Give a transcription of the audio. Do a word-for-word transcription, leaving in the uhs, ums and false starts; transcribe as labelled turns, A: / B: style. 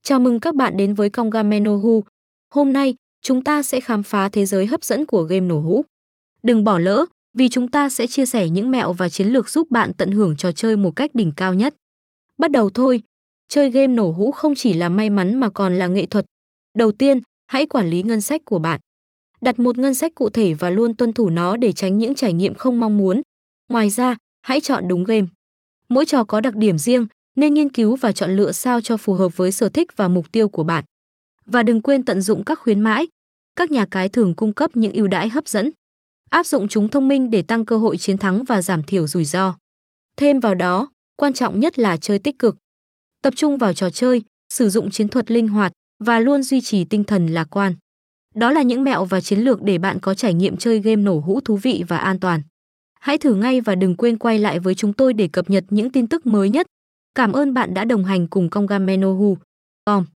A: Chào mừng các bạn đến với Congamenohu. Hôm nay, chúng ta sẽ khám phá thế giới hấp dẫn của game nổ hũ. Đừng bỏ lỡ, vì chúng ta sẽ chia sẻ những mẹo và chiến lược giúp bạn tận hưởng trò chơi một cách đỉnh cao nhất. Bắt đầu thôi. Chơi game nổ hũ không chỉ là may mắn mà còn là nghệ thuật. Đầu tiên, hãy quản lý ngân sách của bạn. Đặt một ngân sách cụ thể và luôn tuân thủ nó để tránh những trải nghiệm không mong muốn. Ngoài ra, hãy chọn đúng game. Mỗi trò có đặc điểm riêng, nên nghiên cứu và chọn lựa sao cho phù hợp với sở thích và mục tiêu của bạn. Và đừng quên tận dụng các khuyến mãi. Các nhà cái thường cung cấp những ưu đãi hấp dẫn. Áp dụng chúng thông minh để tăng cơ hội chiến thắng và giảm thiểu rủi ro. Thêm vào đó, quan trọng nhất là chơi tích cực. Tập trung vào trò chơi, sử dụng chiến thuật linh hoạt và luôn duy trì tinh thần lạc quan. Đó là những mẹo và chiến lược để bạn có trải nghiệm chơi game nổ hũ thú vị và an toàn. Hãy thử ngay và đừng quên quay lại với chúng tôi để cập nhật những tin tức mới nhất. Cảm ơn bạn đã đồng hành cùng Congamenohu. Com.